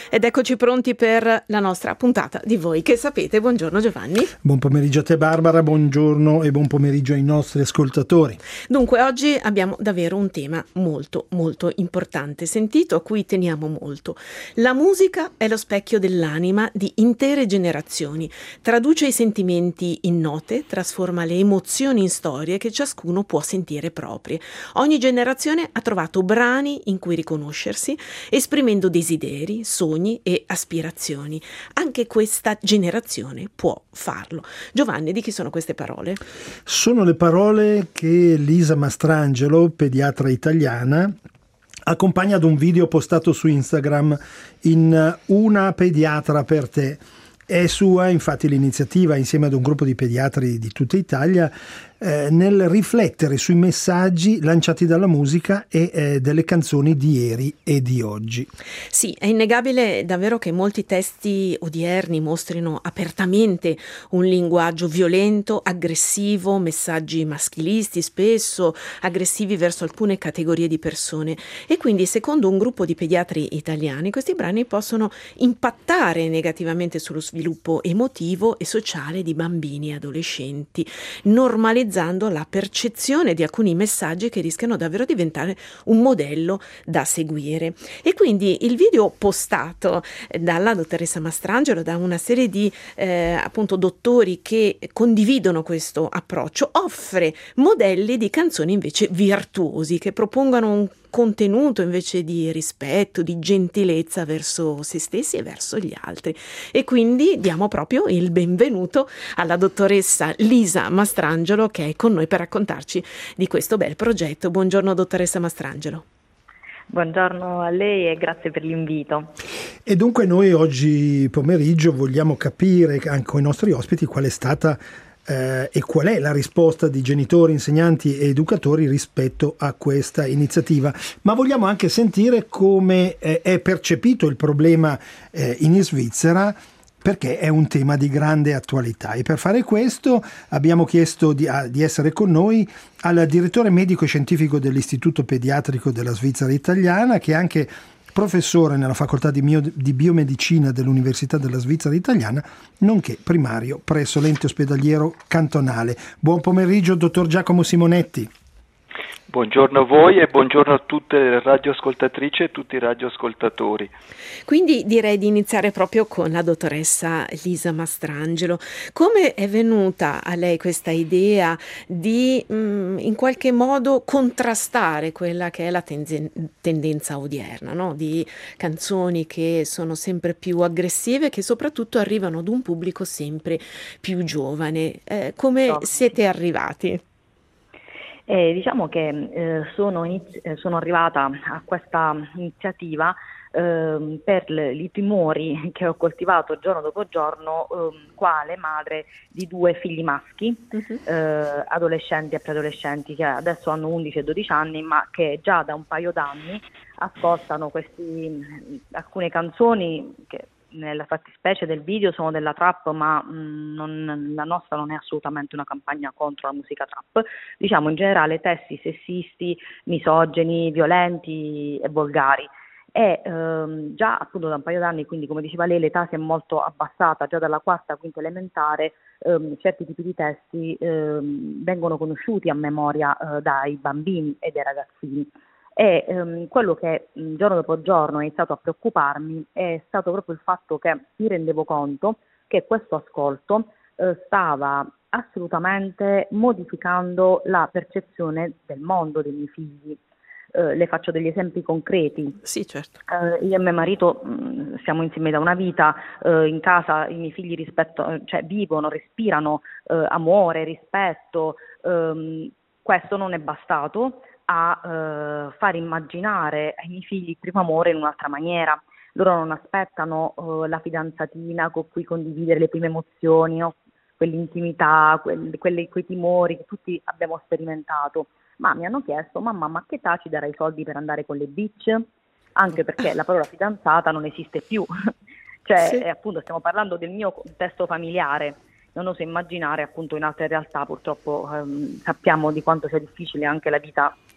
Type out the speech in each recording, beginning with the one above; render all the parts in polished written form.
Ed eccoci pronti per la nostra puntata di Voi che sapete. Buongiorno Giovanni. Buon pomeriggio a te Barbara, buongiorno e buon pomeriggio ai nostri ascoltatori. Dunque oggi abbiamo davvero un tema molto molto importante, sentito, a cui teniamo molto. La musica è lo specchio dell'anima di intere generazioni, traduce i sentimenti in note, trasforma le emozioni in storie che ciascuno può sentire proprie. Ogni generazione ha trovato brani in cui riconoscersi, esprimendo desideri, sogni e aspirazioni. Anche questa generazione può farlo. Giovanni, di chi sono queste parole? Sono le parole che Lisa Mastrangelo, pediatra italiana, accompagna ad un video postato su Instagram in Una pediatra per te. È sua infatti l'iniziativa, insieme ad un gruppo di pediatri di tutta Italia, nel riflettere sui messaggi lanciati dalla musica e delle canzoni di ieri e di oggi. Sì, è innegabile davvero che molti testi odierni mostrino apertamente un linguaggio violento, aggressivo, messaggi maschilisti spesso, aggressivi verso alcune categorie di persone, e quindi secondo un gruppo di pediatri italiani questi brani possono impattare negativamente sullo sviluppo emotivo e sociale di bambini e adolescenti, normalizzando la percezione di alcuni messaggi che rischiano davvero di diventare un modello da seguire. E quindi il video postato dalla dottoressa Mastrangelo, da una serie di appunto dottori che condividono questo approccio, offre modelli di canzoni invece virtuosi, che propongono un contenuto invece di rispetto, di gentilezza verso se stessi e verso gli altri. E quindi diamo proprio il benvenuto alla dottoressa Lisa Mastrangelo, che è con noi per raccontarci di questo bel progetto. Buongiorno dottoressa Mastrangelo. Buongiorno a lei e grazie per l'invito. E dunque noi oggi pomeriggio vogliamo capire anche con i nostri ospiti qual è stata e qual è la risposta di genitori, insegnanti e educatori rispetto a questa iniziativa, ma vogliamo anche sentire come è percepito il problema in Svizzera, perché è un tema di grande attualità. E per fare questo abbiamo chiesto di essere con noi al direttore medico e scientifico dell'Istituto Pediatrico della Svizzera Italiana, che è anche professore nella facoltà di biomedicina dell'Università della Svizzera Italiana, nonché primario presso l'ente ospedaliero cantonale. Buon pomeriggio, dottor Giacomo Simonetti. Buongiorno a voi e buongiorno a tutte le radioascoltatrici e tutti i radioascoltatori. Quindi direi di iniziare proprio con la dottoressa Lisa Mastrangelo. Come è venuta a lei questa idea di in qualche modo contrastare quella che è la tendenza odierna, no? Di canzoni che sono sempre più aggressive e che soprattutto arrivano ad un pubblico sempre più giovane? Come siete arrivati? Diciamo che sono arrivata a questa iniziativa per i timori che ho coltivato giorno dopo giorno, quale madre di 2 figli maschi, adolescenti e preadolescenti, che adesso hanno 11 e 12 anni, ma che già da un paio d'anni ascoltano alcune canzoni che nella fattispecie del video sono della trap, ma la nostra non è assolutamente una campagna contro la musica trap. Diciamo in generale testi sessisti, misogeni, violenti e volgari. E già appunto da un paio d'anni, quindi come diceva lei, l'età si è molto abbassata, già dalla quarta, quinta elementare, certi tipi di testi vengono conosciuti a memoria dai bambini e dai ragazzini. E quello che giorno dopo giorno è iniziato a preoccuparmi è stato proprio il fatto che mi rendevo conto che questo ascolto stava assolutamente modificando la percezione del mondo dei miei figli. Le faccio degli esempi concreti. Sì, certo. Io e mio marito siamo insieme da una vita, in casa i miei figli vivono, respirano amore, rispetto. Questo non è bastato a far immaginare ai miei figli il primo amore in un'altra maniera. Loro non aspettano la fidanzatina con cui condividere le prime emozioni, no? Quell'intimità, quei timori che tutti abbiamo sperimentato, ma mi hanno chiesto: mamma, ma che età ci darai i soldi per andare con le bitch? Anche perché la parola fidanzata non esiste più. Sì. Appunto stiamo parlando del mio contesto familiare. Non oso immaginare appunto in altre realtà, purtroppo sappiamo di quanto sia difficile anche la vita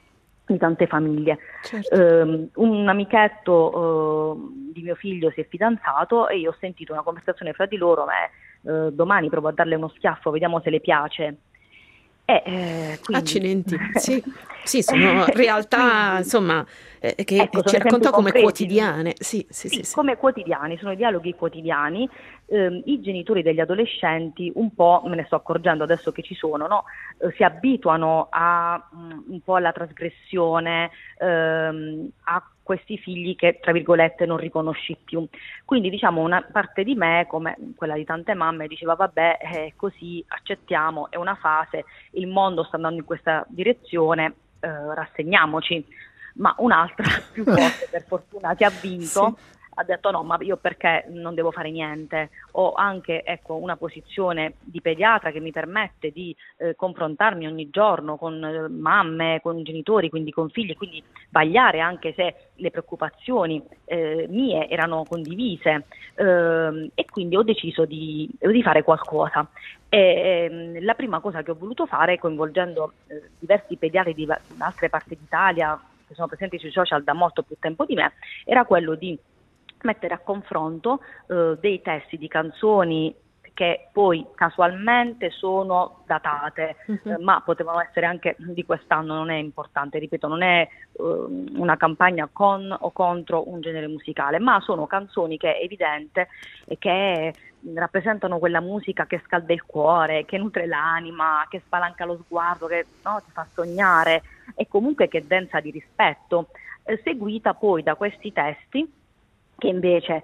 di tante famiglie. Certo. Un amichetto di mio figlio si è fidanzato e io ho sentito una conversazione fra di loro, domani provo a darle uno schiaffo, vediamo se le piace. Quindi... Accidenti, sì, sono realtà insomma che ci racconta come quotidiane. Sì, come quotidiani, sono dialoghi quotidiani. I genitori degli adolescenti un po', me ne sto accorgendo adesso che ci sono, no? Si abituano a un po' alla trasgressione, a questi figli che tra virgolette non riconosci più. Quindi diciamo una parte di me, come quella di tante mamme, diceva vabbè, è così, accettiamo, è una fase, il mondo sta andando in questa direzione, rassegniamoci. Ma un'altra più forte, per fortuna, che ha vinto, sì, ha detto no, ma io perché non devo fare niente? Ho anche una posizione di pediatra che mi permette di confrontarmi ogni giorno con mamme, con genitori, quindi con figli, quindi vagliare anche se le preoccupazioni mie erano condivise, e quindi ho deciso di fare qualcosa. La prima cosa che ho voluto fare, coinvolgendo diversi pediatri di altre parti d'Italia che sono presenti sui social da molto più tempo di me, era quello di mettere a confronto dei testi di canzoni che poi casualmente sono datate, ma potevano essere anche di quest'anno, non è importante, ripeto, non è una campagna con o contro un genere musicale, ma sono canzoni che è evidente e che rappresentano quella musica che scalda il cuore, che nutre l'anima, che spalanca lo sguardo, che ti fa sognare e comunque che è densa di rispetto, seguita poi da questi testi che invece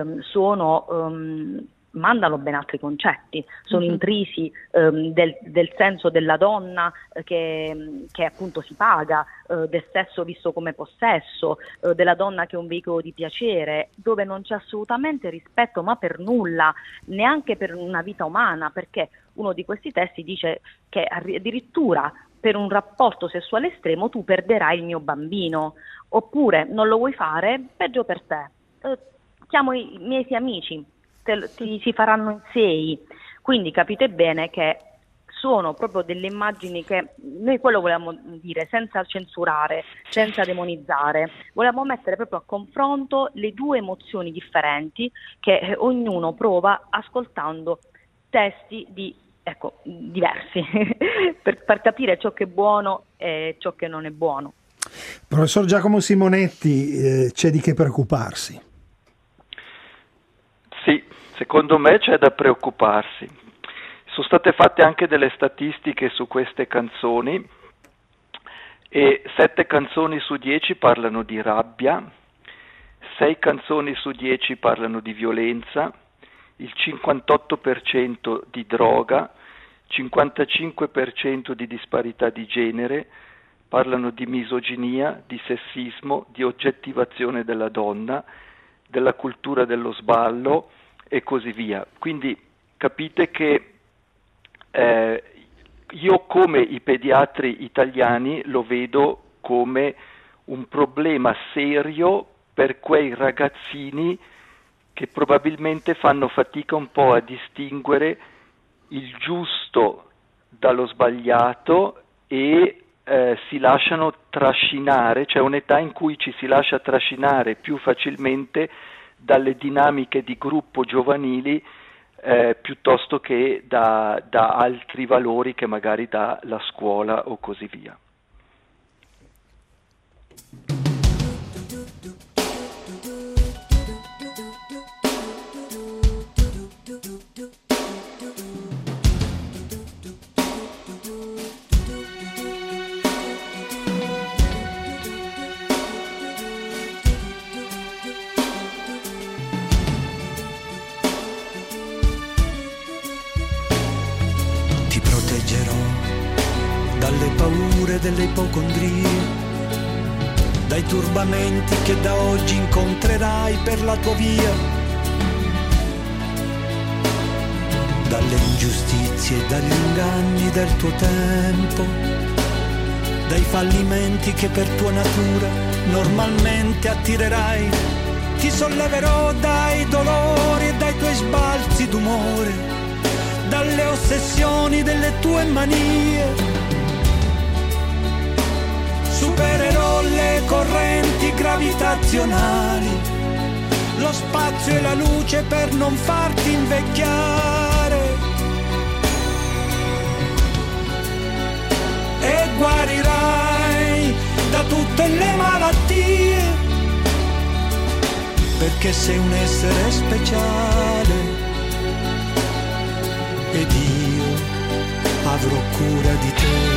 mandano ben altri concetti, sono intrisi del senso della donna che appunto si paga, del sesso visto come possesso, della donna che è un veicolo di piacere, dove non c'è assolutamente rispetto, ma per nulla, neanche per una vita umana, perché uno di questi testi dice che addirittura per un rapporto sessuale estremo tu perderai il mio bambino, oppure non lo vuoi fare, peggio per te. Chiamo i miei 6 amici, si faranno in 6, quindi capite bene che sono proprio delle immagini che noi quello volevamo dire, senza censurare, senza demonizzare, volevamo mettere proprio a confronto le due emozioni differenti che ognuno prova ascoltando testi diversi per far capire ciò che è buono e ciò che non è buono. Professor Giacomo Simonetti, c'è di che preoccuparsi? Sì, secondo me c'è da preoccuparsi. Sono state fatte anche delle statistiche su queste canzoni e 7 canzoni su 10 parlano di rabbia, 6 canzoni su 10 parlano di violenza, il 58% di droga, 55% di disparità di genere, parlano di misoginia, di sessismo, di oggettivazione della donna, della cultura dello sballo e così via. Quindi capite che io come i pediatri italiani lo vedo come un problema serio per quei ragazzini che probabilmente fanno fatica un po' a distinguere il giusto dallo sbagliato e si lasciano trascinare, c'è un'età in cui ci si lascia trascinare più facilmente dalle dinamiche di gruppo giovanili piuttosto che da altri valori che magari dà la scuola o così via. Delle ipocondrie, dai turbamenti che da oggi incontrerai per la tua via, dalle ingiustizie e dagli inganni del tuo tempo, dai fallimenti che per tua natura normalmente attirerai. Ti solleverò dai dolori e dai tuoi sbalzi d'umore, dalle ossessioni delle tue manie. Su supererò le correnti gravitazionali, lo spazio e la luce per non farti invecchiare. E guarirai da tutte le malattie, perché sei un essere speciale ed io avrò cura di te.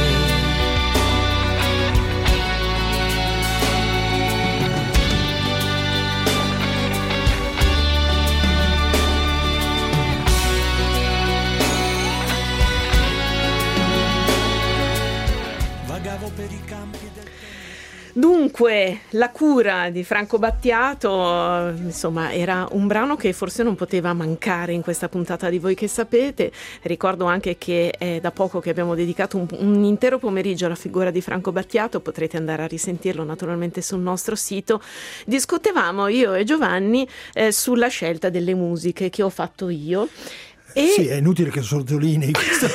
Vagavo per i campi del... Dunque, La cura di Franco Battiato, insomma, era un brano che forse non poteva mancare in questa puntata di Voi che sapete. Ricordo anche che è da poco che abbiamo dedicato un intero pomeriggio alla figura di Franco Battiato, potrete andare a risentirlo naturalmente sul nostro sito. Discutevamo io e Giovanni sulla scelta delle musiche che ho fatto io. Sì, è inutile che sottolinei questo.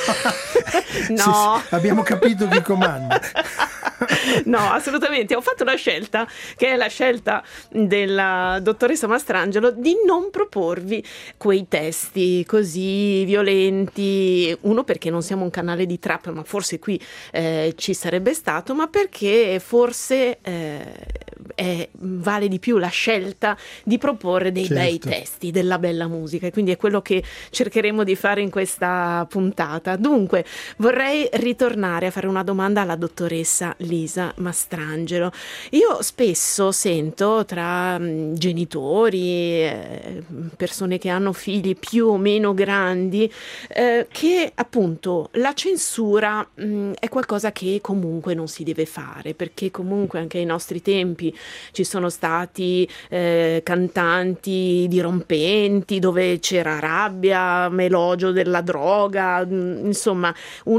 No. Sì, abbiamo capito chi comanda. No, assolutamente. Ho fatto una scelta, che è la scelta della dottoressa Mastrangelo, di non proporvi quei testi così violenti. Uno, perché non siamo un canale di trap, ma forse qui ci sarebbe stato, ma perché forse vale di più la scelta di proporre dei bei testi, della bella musica, e quindi è quello che cercheremo di fare in questa puntata. Dunque, vorrei ritornare a fare una domanda alla dottoressa Lisa Mastrangelo. Io spesso sento tra genitori, persone che hanno figli più o meno grandi, che appunto la censura è qualcosa che comunque non si deve fare, perché comunque anche ai nostri tempi ci sono stati cantanti dirompenti dove c'era rabbia, melogio della droga, insomma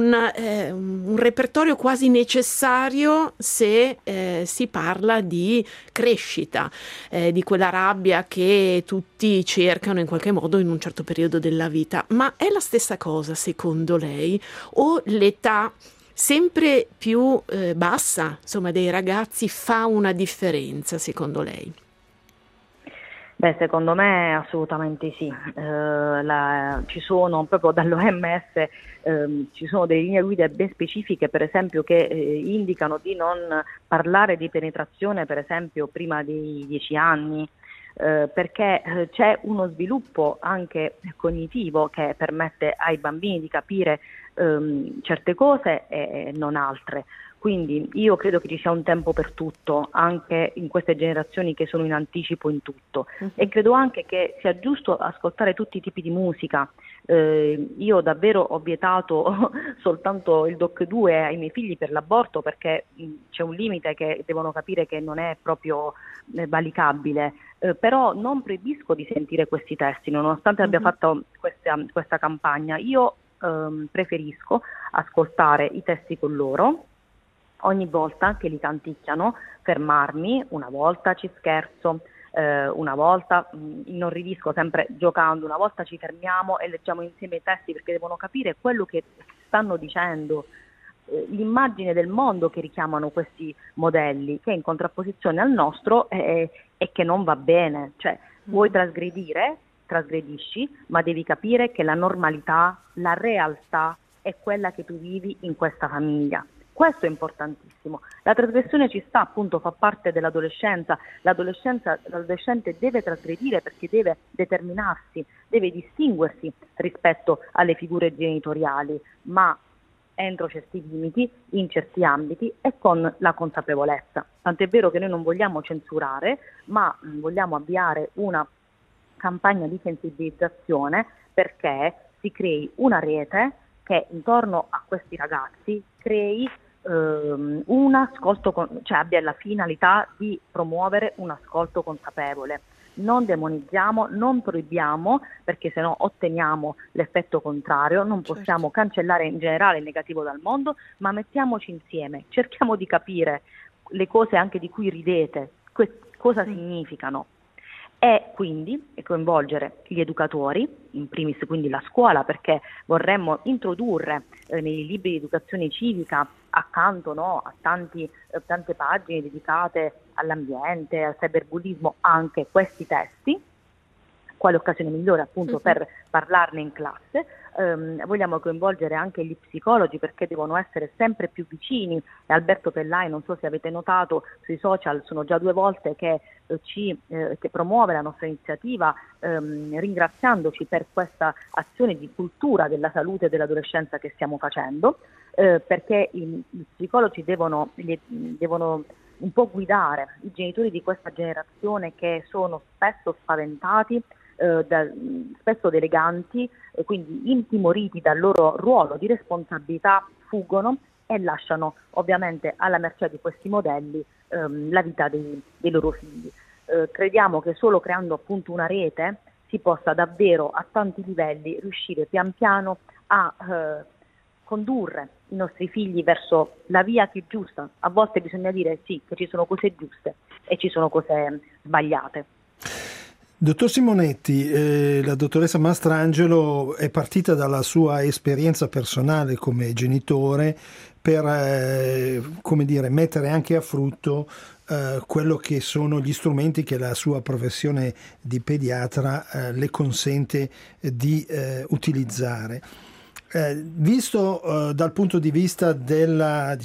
un repertorio quasi necessario se si parla di crescita, di quella rabbia che tutti cercano in qualche modo in un certo periodo della vita. Ma è la stessa cosa secondo lei, o l'età sempre più bassa, insomma, dei ragazzi fa una differenza secondo lei? Beh, secondo me assolutamente sì. Ci sono proprio dall'OMS ci sono delle linee guida ben specifiche, per esempio, che indicano di non parlare di penetrazione, per esempio, prima dei 10 anni, perché c'è uno sviluppo anche cognitivo che permette ai bambini di capire certe cose e non altre. Quindi io credo che ci sia un tempo per tutto, anche in queste generazioni che sono in anticipo in tutto, e credo anche che sia giusto ascoltare tutti i tipi di musica. Io davvero ho vietato soltanto il Doc 2 ai miei figli per l'aborto, perché c'è un limite che devono capire che non è proprio valicabile, però non proibisco di sentire questi testi, nonostante abbia fatto questa campagna. Io preferisco ascoltare i testi con loro. Ogni volta che li canticchiano, fermarmi, una volta ci scherzo, una volta inorridisco sempre giocando, una volta ci fermiamo e leggiamo insieme i testi, perché devono capire quello che stanno dicendo, l'immagine del mondo che richiamano questi modelli, che è in contrapposizione al nostro e che non va bene. Cioè, vuoi trasgredire, trasgredisci, ma devi capire che la normalità, la realtà è quella che tu vivi in questa famiglia. Questo è importantissimo. La trasgressione ci sta, appunto, fa parte dell'adolescenza. L'adolescente deve trasgredire perché deve determinarsi, deve distinguersi rispetto alle figure genitoriali, ma entro certi limiti, in certi ambiti e con la consapevolezza. Tant'è vero che noi non vogliamo censurare, ma vogliamo avviare una campagna di sensibilizzazione perché si crei una rete che intorno a questi ragazzi crei un ascolto, cioè abbia la finalità di promuovere un ascolto consapevole. Non demonizziamo, non proibiamo, perché sennò otteniamo l'effetto contrario. Non possiamo cancellare in generale il negativo dal mondo, ma mettiamoci insieme, cerchiamo di capire le cose anche di cui ridete, cosa significano, e quindi coinvolgere gli educatori, in primis quindi la scuola, perché vorremmo introdurre nei libri di educazione civica accanto, no, a tante pagine dedicate all'ambiente, al cyberbullismo, anche questi testi. Quale occasione migliore appunto per parlarne in classe. Vogliamo coinvolgere anche gli psicologi, perché devono essere sempre più vicini, e Alberto Pellai, non so se avete notato, sui social sono già 2 volte che che promuove la nostra iniziativa, ringraziandoci per questa azione di cultura della salute e dell'adolescenza che stiamo facendo, perché gli psicologi devono un po' guidare i genitori di questa generazione, che sono spesso spaventati, spesso deleganti, quindi intimoriti dal loro ruolo di responsabilità, fuggono e lasciano ovviamente alla mercé di questi modelli la vita dei loro figli. Crediamo che solo creando appunto una rete si possa davvero a tanti livelli riuscire pian piano a condurre i nostri figli verso la via più giusta. A volte bisogna dire sì, che ci sono cose giuste e ci sono cose sbagliate. Dottor Simonetti, la dottoressa Mastrangelo è partita dalla sua esperienza personale come genitore per mettere anche a frutto quello che sono gli strumenti che la sua professione di pediatra le consente di utilizzare. Visto dal punto di vista della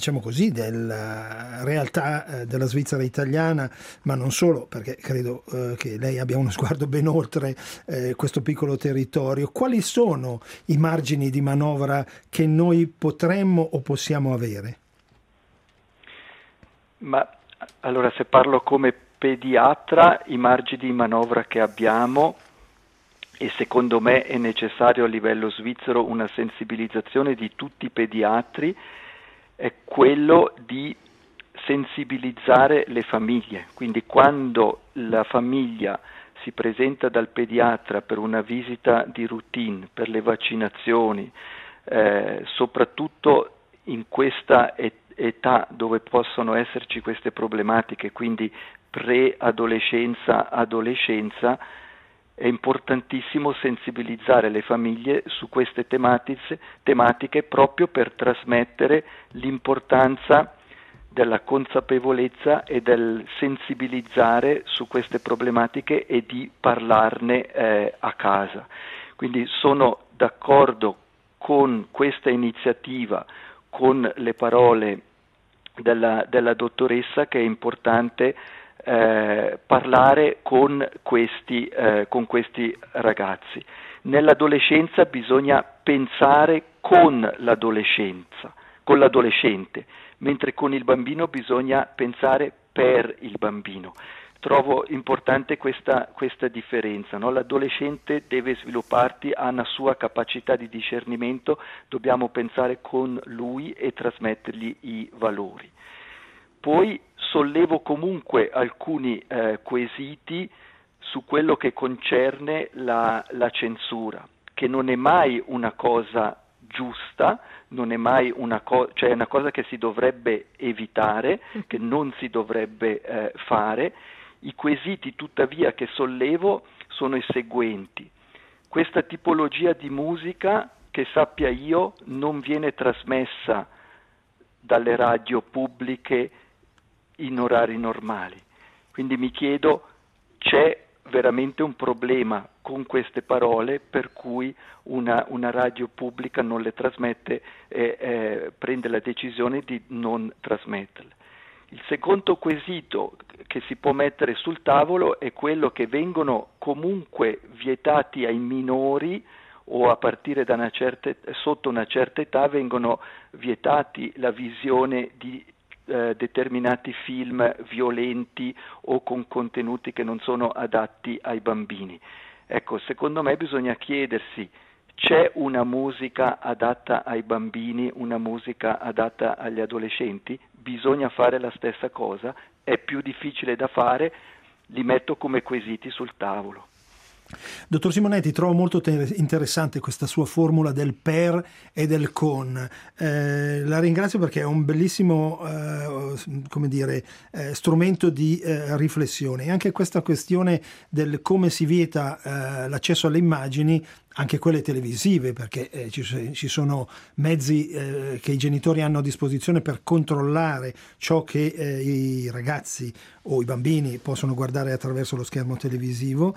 realtà della Svizzera italiana, ma non solo, perché credo che lei abbia uno sguardo ben oltre questo piccolo territorio, quali sono i margini di manovra che noi potremmo o possiamo avere? Ma allora, se parlo come pediatra, i margini di manovra che abbiamo, e secondo me è necessario a livello svizzero una sensibilizzazione di tutti i pediatri, è quello di sensibilizzare le famiglie. Quindi quando la famiglia si presenta dal pediatra per una visita di routine, per le vaccinazioni, soprattutto in questa età dove possono esserci queste problematiche, quindi preadolescenza, adolescenza, è importantissimo sensibilizzare le famiglie su queste tematiche proprio per trasmettere l'importanza della consapevolezza e del sensibilizzare su queste problematiche e di parlarne a casa. Quindi sono d'accordo con questa iniziativa, con le parole della dottoressa, che è importante parlare con questi ragazzi. Nell'adolescenza bisogna pensare con l'adolescente, mentre con il bambino bisogna pensare per il bambino. Trovo importante questa differenza, no? L'adolescente deve svilupparsi, ha una sua capacità di discernimento, dobbiamo pensare con lui e trasmettergli i valori. Poi sollevo comunque alcuni quesiti su quello che concerne la censura, che non è mai una cosa giusta, non è mai cioè è una cosa che si dovrebbe evitare, che non si dovrebbe fare. I quesiti tuttavia che sollevo sono i seguenti: questa tipologia di musica, che sappia io, non viene trasmessa dalle radio pubbliche in orari normali. Quindi mi chiedo, c'è veramente un problema con queste parole per cui una radio pubblica non le trasmette e prende la decisione di non trasmetterle. Il secondo quesito che si può mettere sul tavolo è quello che vengono comunque vietati ai minori, o a partire da sotto una certa età vengono vietati la visione di determinati film violenti o con contenuti che non sono adatti ai bambini. Ecco, secondo me bisogna chiedersi: c'è una musica adatta ai bambini, una musica adatta agli adolescenti? Bisogna fare la stessa cosa? È più difficile da fare? Li metto come quesiti sul tavolo. Dottor Simonetti, trovo molto interessante questa sua formula del per e del con. La ringrazio perché è un bellissimo strumento di riflessione. E anche questa questione del come si vieta l'accesso alle immagini, anche quelle televisive, perché ci sono mezzi che i genitori hanno a disposizione per controllare ciò che i ragazzi o i bambini possono guardare attraverso lo schermo televisivo.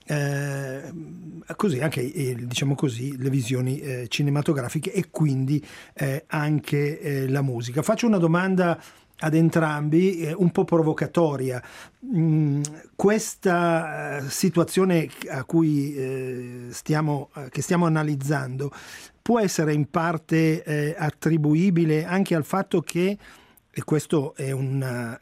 Così anche diciamo così le visioni cinematografiche e quindi anche la musica. Faccio una domanda ad entrambi un po' provocatoria. Questa situazione a cui stiamo analizzando può essere in parte attribuibile anche al fatto che, e questo è una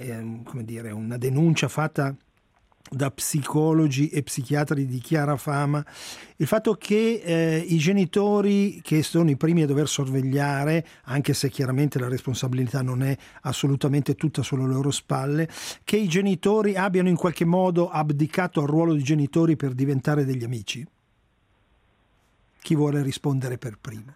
denuncia fatta da psicologi e psichiatri di chiara fama, il fatto che i genitori, che sono i primi a dover sorvegliare, anche se chiaramente la responsabilità non è assolutamente tutta sulle loro spalle, che i genitori abbiano in qualche modo abdicato al ruolo di genitori per diventare degli amici. Chi vuole rispondere per primo?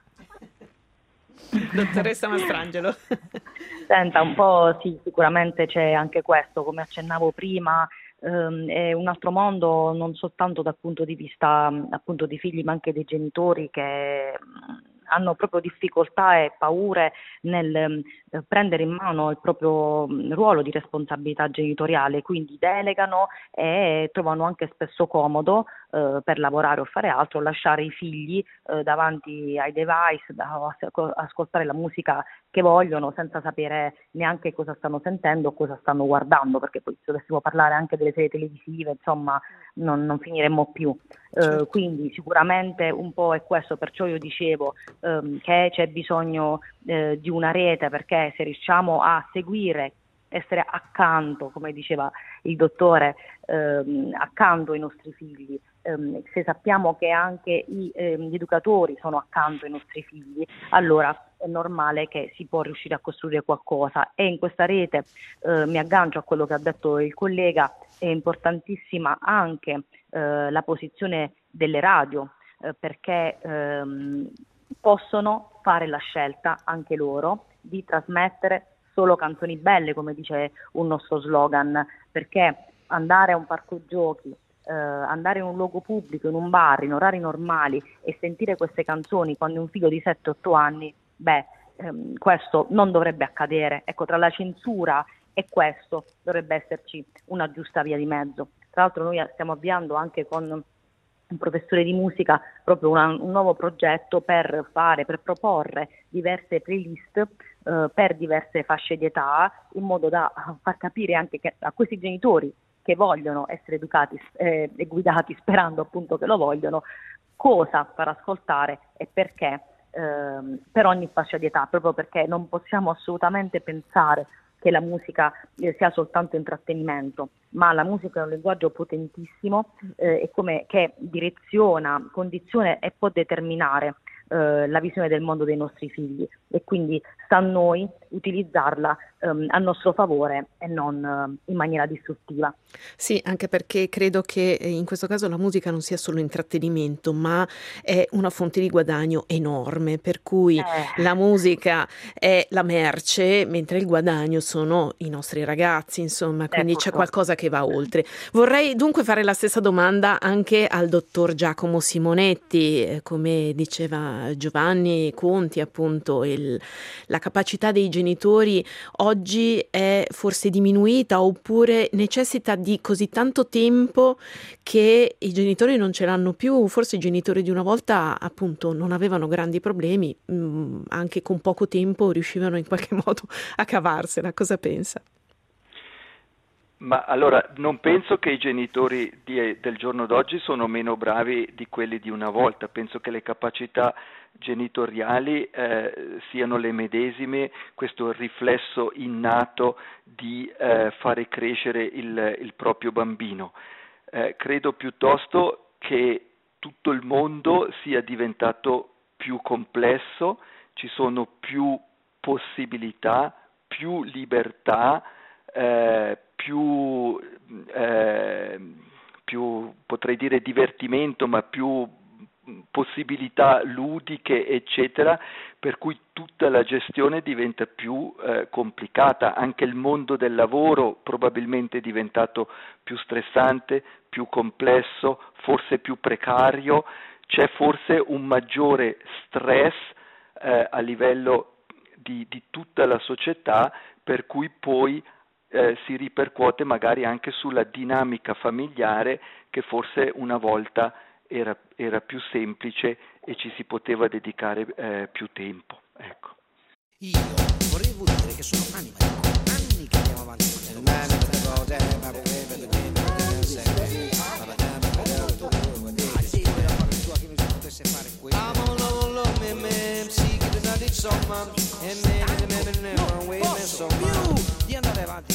Dottoressa Mastrangelo. Senta, un po' sì, sicuramente c'è anche questo, come accennavo prima. È un altro mondo non soltanto dal punto di vista appunto dei figli, ma anche dei genitori che hanno proprio difficoltà e paure nel prendere in mano il proprio ruolo di responsabilità genitoriale, quindi delegano e trovano anche spesso comodo per lavorare o fare altro lasciare i figli davanti ai device, ascoltare la musica che vogliono senza sapere neanche cosa stanno sentendo o cosa stanno guardando, perché poi se dovessimo parlare anche delle serie televisive, insomma, non finiremmo più. Certo. Quindi sicuramente un po' è questo, perciò io dicevo che c'è bisogno di una rete, perché se riusciamo a seguire, essere accanto, come diceva il dottore, accanto ai nostri figli, se sappiamo che anche gli educatori sono accanto ai nostri figli, allora è normale che si può riuscire a costruire qualcosa. E in questa rete mi aggancio a quello che ha detto il collega, è importantissima anche la posizione delle radio, perché possono fare la scelta anche loro di trasmettere solo canzoni belle, come dice un nostro slogan, perché andare a un parco giochi, andare in un luogo pubblico, in un bar, in orari normali e sentire queste canzoni quando un figlio di 7-8 anni, questo non dovrebbe accadere. Ecco, tra la censura e questo dovrebbe esserci una giusta via di mezzo. Tra l'altro noi stiamo avviando anche con un professore di musica proprio un nuovo progetto per proporre diverse playlist per diverse fasce di età, in modo da far capire anche a questi genitori che vogliono essere educati e guidati, sperando appunto che lo vogliono, cosa far ascoltare e perché per ogni fascia di età, proprio perché non possiamo assolutamente pensare che la musica sia soltanto intrattenimento, ma la musica è un linguaggio potentissimo che direziona, condiziona e può determinare la visione del mondo dei nostri figli, e quindi sta a noi utilizzarla a nostro favore e non in maniera distruttiva. Sì, anche perché credo che in questo caso la musica non sia solo intrattenimento, ma è una fonte di guadagno enorme, per cui la musica è la merce, mentre il guadagno sono i nostri ragazzi, insomma, quindi c'è qualcosa che va oltre. Vorrei dunque fare la stessa domanda anche al dottor Giacomo Simonetti, come diceva Giovanni Conti, appunto, la capacità dei genitori oggi è forse diminuita, oppure necessita di così tanto tempo che i genitori non ce l'hanno più. Forse i genitori di una volta appunto non avevano grandi problemi, anche con poco tempo riuscivano in qualche modo a cavarsela. Cosa pensa? Ma allora, non penso che i genitori del giorno d'oggi sono meno bravi di quelli di una volta. Penso che le capacità genitoriali siano le medesime, questo riflesso innato di fare crescere il proprio bambino. Credo piuttosto che tutto il mondo sia diventato più complesso, ci sono più possibilità, più libertà, più potrei dire divertimento, ma più possibilità ludiche, eccetera, per cui tutta la gestione diventa più complicata. Anche il mondo del lavoro probabilmente è diventato più stressante, più complesso, forse più precario, c'è forse un maggiore stress a livello di tutta la società, per cui poi si ripercuote magari anche sulla dinamica familiare, che forse una volta era più semplice e ci si poteva dedicare più tempo. Ecco. Io volevo dire che sono anni che andiamo avanti con questo di andare avanti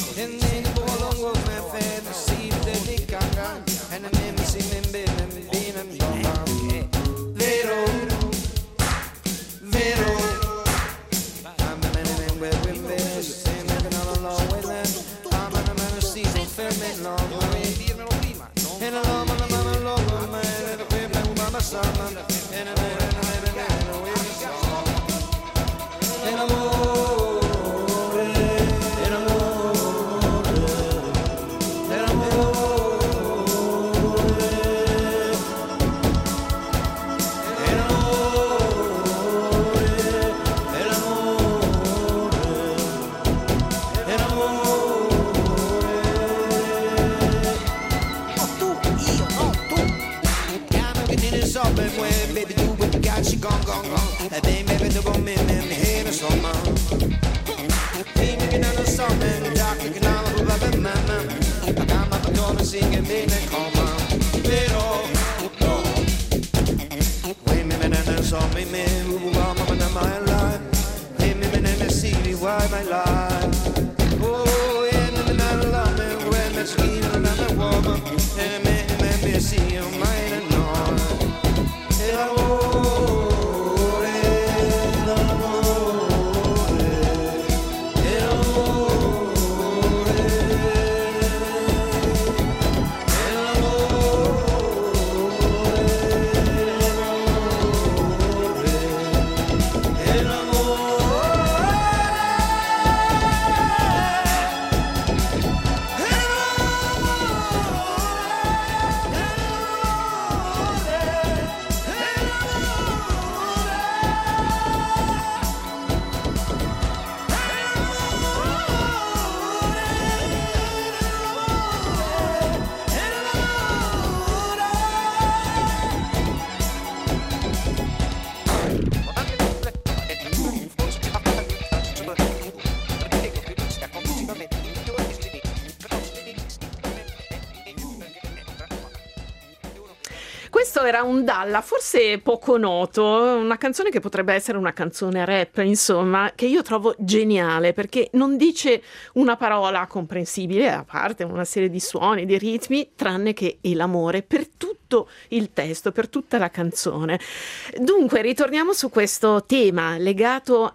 Era un Dalla, forse poco noto, una canzone che potrebbe essere una canzone rap, insomma, che io trovo geniale perché non dice una parola comprensibile, a parte una serie di suoni, di ritmi, tranne che l'amore per tutto il testo, per tutta la canzone. Dunque, ritorniamo su questo tema legato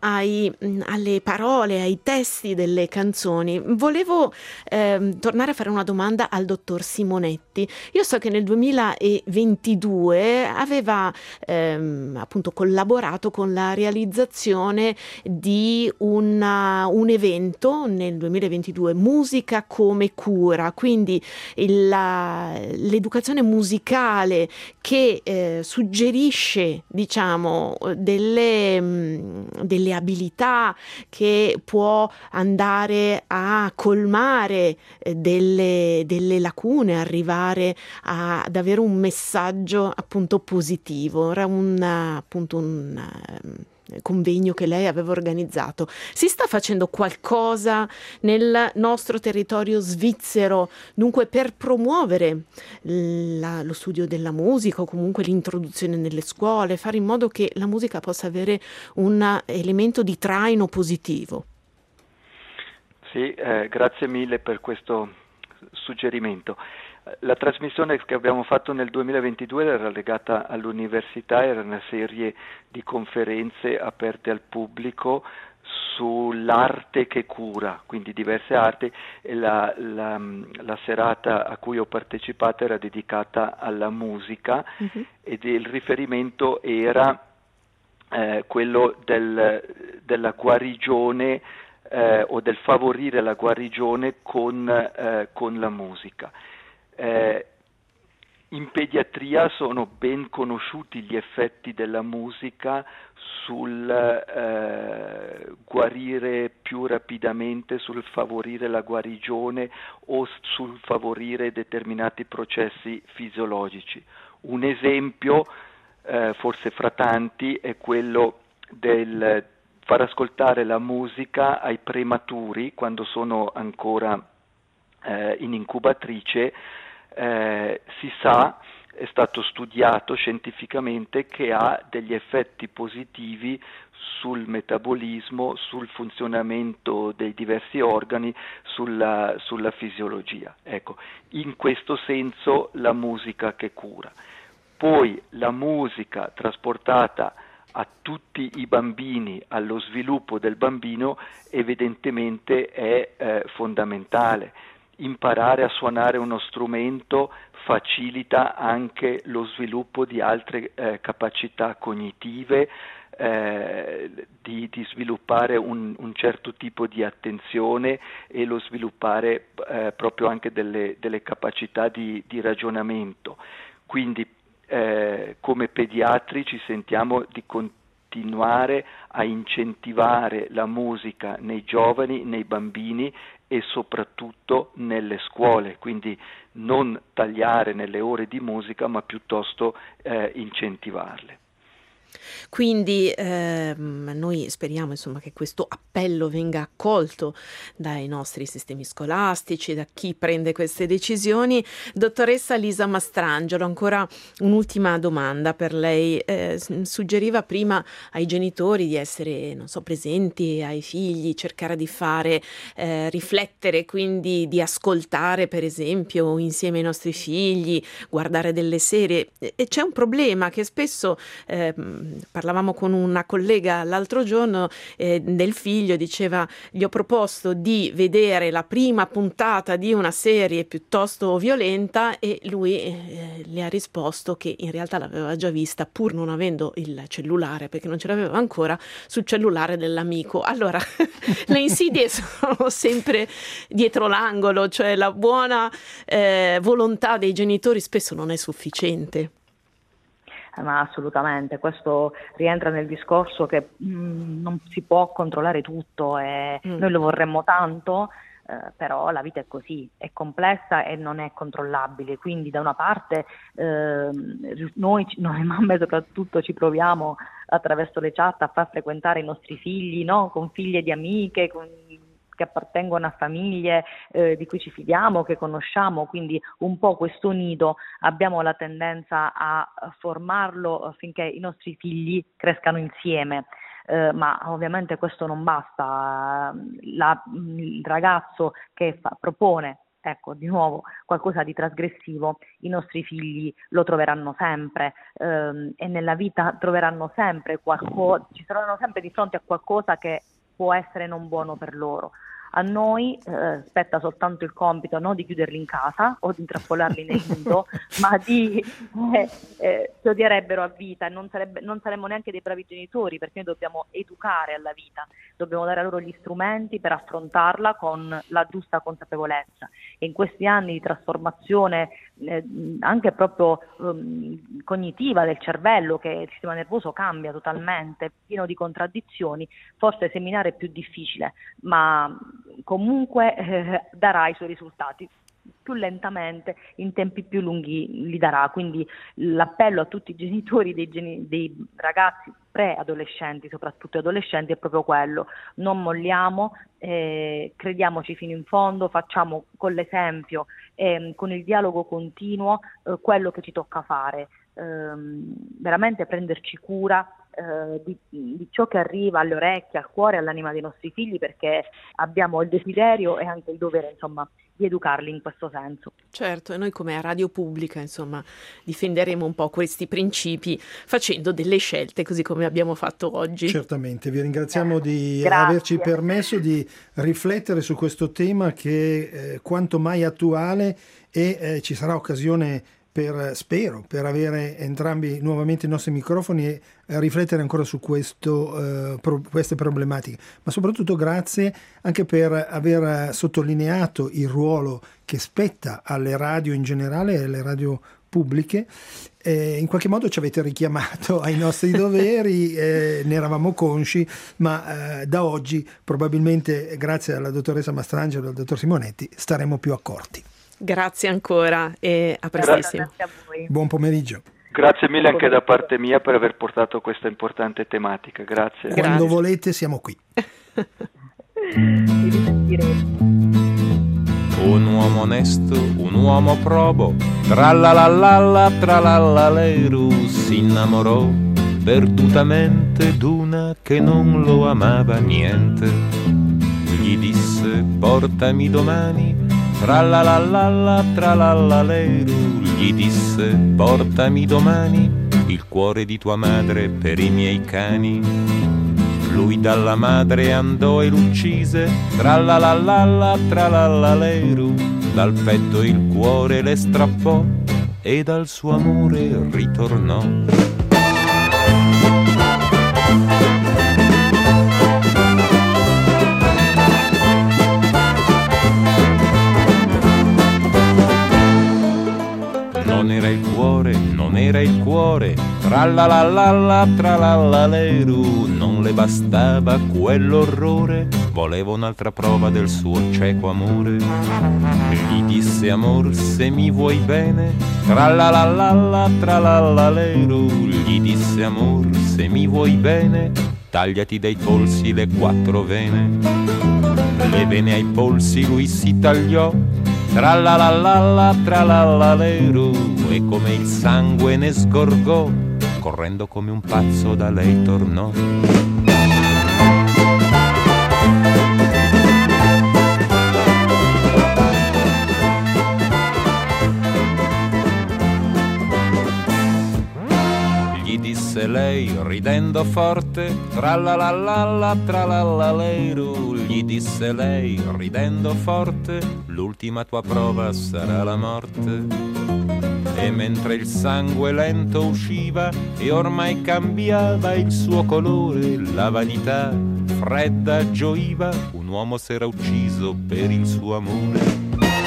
alle parole, ai testi delle canzoni. Volevo tornare a fare una domanda al dottor Simonetti. Io so che nel 2022 aveva appunto collaborato con la realizzazione di un evento nel 2022, Musica come cura, quindi l'educazione musicale che suggerisce, diciamo, delle abilità, che può andare a colmare delle lacune, arrivare ad avere un messaggio appunto positivo. Era un convegno che lei aveva organizzato. Si sta facendo qualcosa nel nostro territorio svizzero, dunque, per promuovere lo studio della musica o comunque l'introduzione nelle scuole, fare in modo che la musica possa avere un elemento di traino positivo? Sì, grazie mille per questo suggerimento. La trasmissione che abbiamo fatto nel 2022 era legata all'università, era una serie di conferenze aperte al pubblico sull'arte che cura, quindi diverse arti, e la serata a cui ho partecipato era dedicata alla musica, ed il riferimento era quello della guarigione o del favorire la guarigione con la musica. In pediatria sono ben conosciuti gli effetti della musica sul guarire più rapidamente, sul favorire la guarigione o sul favorire determinati processi fisiologici. Un esempio, forse fra tanti, è quello del far ascoltare la musica ai prematuri quando sono ancora in incubatrice. Si sa, è stato studiato scientificamente, che ha degli effetti positivi sul metabolismo, sul funzionamento dei diversi organi, sulla fisiologia. Ecco, in questo senso la musica che cura. Poi la musica trasportata a tutti i bambini, allo sviluppo del bambino, evidentemente è fondamentale. Imparare a suonare uno strumento facilita anche lo sviluppo di altre capacità cognitive, di sviluppare un certo tipo di attenzione e lo sviluppare proprio anche delle capacità di ragionamento. Quindi come pediatri ci sentiamo di continuare a incentivare la musica nei giovani, nei bambini e soprattutto nelle scuole, quindi non tagliare nelle ore di musica, ma piuttosto incentivarle. Quindi noi speriamo insomma che questo appello venga accolto dai nostri sistemi scolastici, da chi prende queste decisioni. Dottoressa Lisa Mastrangelo, ancora un'ultima domanda per lei. Suggeriva prima ai genitori di essere, presenti ai figli, cercare di fare riflettere, quindi di ascoltare per esempio insieme ai nostri figli, guardare delle serie. E c'è un problema che spesso parlavamo con una collega l'altro giorno del figlio, diceva: gli ho proposto di vedere la prima puntata di una serie piuttosto violenta e lui le ha risposto che in realtà l'aveva già vista, pur non avendo il cellulare, perché non ce l'aveva ancora, sul cellulare dell'amico. Allora le insidie sono sempre dietro l'angolo, cioè la buona volontà dei genitori spesso non è sufficiente. Ma assolutamente, questo rientra nel discorso che non si può controllare tutto e noi lo vorremmo tanto, però la vita è così, è complessa e non è controllabile, quindi da una parte noi mamme soprattutto ci proviamo attraverso le chat a far frequentare i nostri figli, no? Con figlie di amiche, che appartengono a famiglie di cui ci fidiamo, che conosciamo, quindi un po' questo nido abbiamo la tendenza a formarlo affinché i nostri figli crescano insieme. Ma ovviamente questo non basta. Il ragazzo che propone, ecco, di nuovo qualcosa di trasgressivo, i nostri figli lo troveranno sempre e nella vita troveranno sempre ci saranno sempre di fronte a qualcosa che può essere non buono per loro. A noi spetta soltanto il compito non di chiuderli in casa o di intrappolarli nel nido, ma si odierebbero a vita e non saremmo neanche dei bravi genitori, perché noi dobbiamo educare alla vita, dobbiamo dare loro gli strumenti per affrontarla con la giusta consapevolezza. E in questi anni di trasformazione anche proprio cognitiva del cervello, che il sistema nervoso cambia totalmente, pieno di contraddizioni, forse seminare è più difficile, ma comunque darà i suoi risultati, più lentamente, in tempi più lunghi li darà. Quindi l'appello a tutti i genitori dei ragazzi preadolescenti, soprattutto adolescenti, è proprio quello: non molliamo, crediamoci fino in fondo, facciamo con l'esempio e con il dialogo continuo quello che ci tocca fare, veramente prenderci cura di ciò che arriva alle orecchie, al cuore, all'anima dei nostri figli, perché abbiamo il desiderio e anche il dovere, insomma, di educarli in questo senso. Certo, e noi come radio pubblica, insomma, difenderemo un po' questi principi facendo delle scelte, così come abbiamo fatto oggi. Certamente, vi ringraziamo di Grazie. averci permesso di riflettere su questo tema che è quanto mai attuale e ci sarà occasione spero, per avere entrambi nuovamente i nostri microfoni e riflettere ancora su queste problematiche, ma soprattutto grazie anche per aver sottolineato il ruolo che spetta alle radio in generale e alle radio pubbliche. In qualche modo ci avete richiamato ai nostri doveri, ne eravamo consci, ma da oggi probabilmente, grazie alla dottoressa Mastrangelo e al dottor Simonetti, staremo più accorti. Grazie ancora e a prestissimo. Grazie a voi. Buon pomeriggio. Grazie mille anche da parte mia per aver portato questa importante tematica. Grazie. Quando volete siamo qui. Ci risentiremo. Un uomo onesto, un uomo probo, tralalala, tralalaleiru, si innamorò perdutamente d'una che non lo amava niente. Gli disse: portami domani, tralalala, tralalaleiru, gli disse: portami domani il cuore di tua madre per i miei cani. Lui dalla madre andò e l'uccise, tralalala, tralalaleiru, dal petto il cuore le strappò e dal suo amore ritornò. Non era il cuore, tralalala, tralalaleiru, non le bastava quell'orrore, voleva un'altra prova del suo cieco amore. Gli disse: amor, se mi vuoi bene, tralalala, tralalaleiru, gli disse: amor, se mi vuoi bene, tagliati dai polsi le 4 vene. Le vene ai polsi lui si tagliò, tralalala, tralalaleiru, e come il sangue ne sgorgò, correndo come un pazzo da lei tornò. Gli disse lei ridendo forte, tralalala, tralalaleiru, gli disse lei ridendo forte, l'ultima tua prova sarà la morte. E mentre il sangue lento usciva e ormai cambiava il suo colore, la vanità fredda gioiva, un uomo s'era ucciso per il suo amore.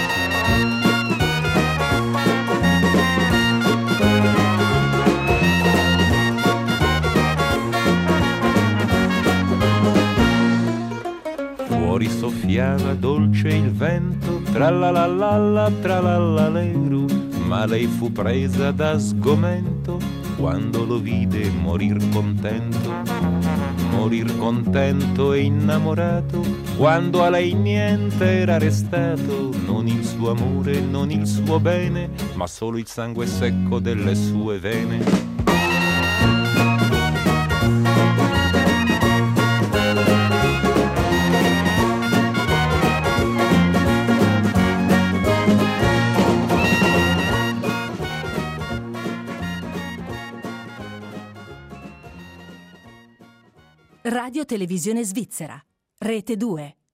Fuori soffiava dolce il vento, tralalala, tralalaleiru, ma lei fu presa da sgomento quando lo vide morir contento e innamorato, quando a lei niente era restato, non il suo amore, non il suo bene, ma solo il sangue secco delle sue vene. Radio Televisione Svizzera, Rete 2.